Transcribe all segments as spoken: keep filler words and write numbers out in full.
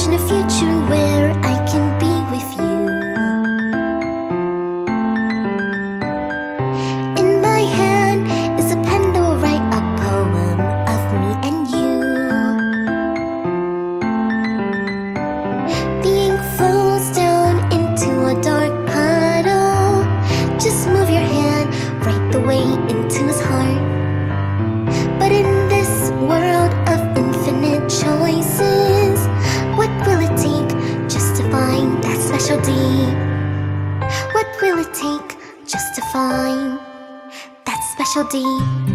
imagine a future where I can be with you. In my hand is a pen that will write a poem of me and you. The ink flows down into a dark puddle. Just move your hand right the way into his heart. But in this world of infinite choices, what will it take just to find that special D? What will it take just to find that special D?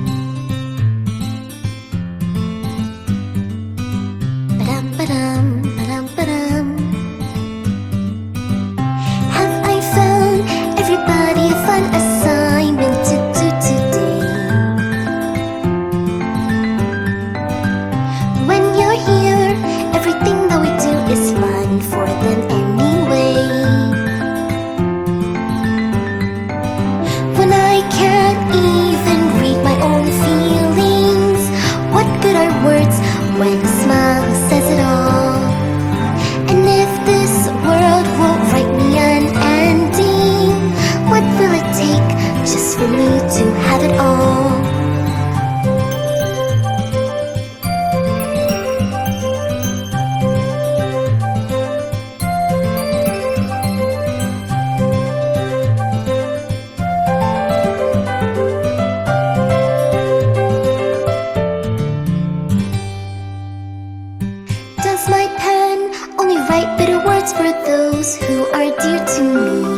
Ba-dum, ba-dum, ba-dum, ba-dum. Have I found everybody a fun assignment to do today? When you're here, everything that we do is fun for them anyway. When I can't even read my own feelings, what good are words when a smile says it all? And if this world won't write me an ending, what will it take just for me to have it all? Does my pen only write bitter words for those who are dear to me?